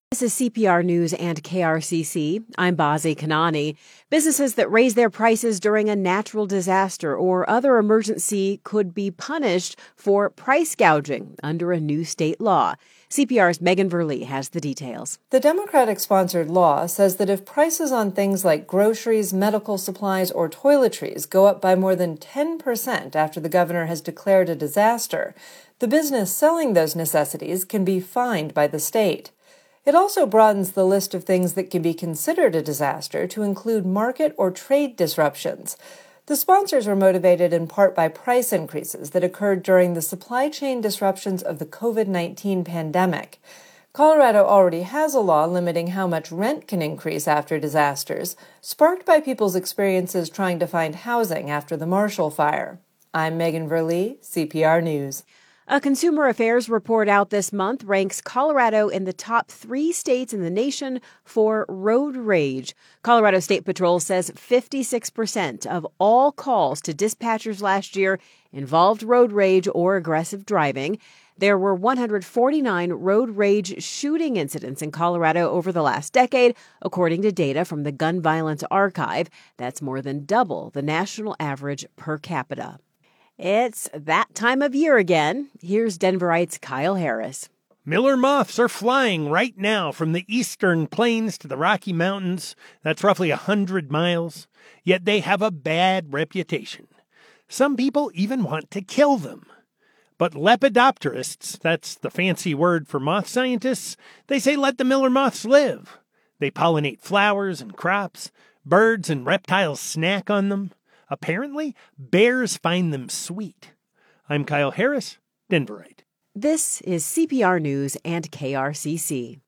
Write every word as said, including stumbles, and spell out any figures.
This is C P R News and K R C C. I'm Bazi Kanani. Businesses that raise their prices during a natural disaster or other emergency could be punished for price gouging under a new state law. C P R's Megan Verlee has the details. The Democratic-sponsored law says that if prices on things like groceries, medical supplies, or toiletries go up by more than ten percent after the governor has declared a disaster, the business selling those necessities can be fined by the state. It also broadens the list of things that can be considered a disaster to include market or trade disruptions. The sponsors were motivated in part by price increases that occurred during the supply chain disruptions of the covid nineteen pandemic. Colorado already has a law limiting how much rent can increase after disasters, sparked by people's experiences trying to find housing after the Marshall Fire. I'm Megan Verlee, C P R News. A Consumer Affairs report out this month ranks Colorado in the top three states in the nation for road rage. Colorado State Patrol says fifty-six percent of all calls to dispatchers last year involved road rage or aggressive driving. There were one hundred forty-nine road rage shooting incidents in Colorado over the last decade, according to data from the Gun Violence Archive. That's more than double the national average per capita. It's that time of year again. Here's Denverite's Kyle Harris. Miller moths are flying right now from the eastern plains to the Rocky Mountains. That's roughly one hundred miles. Yet they have a bad reputation. Some people even want to kill them. But lepidopterists, that's the fancy word for moth scientists, they say let the Miller moths live. They pollinate flowers and crops. Birds and reptiles snack on them. Apparently, bears find them sweet. I'm Kyle Harris, Denverite. This is C P R News and K R C C.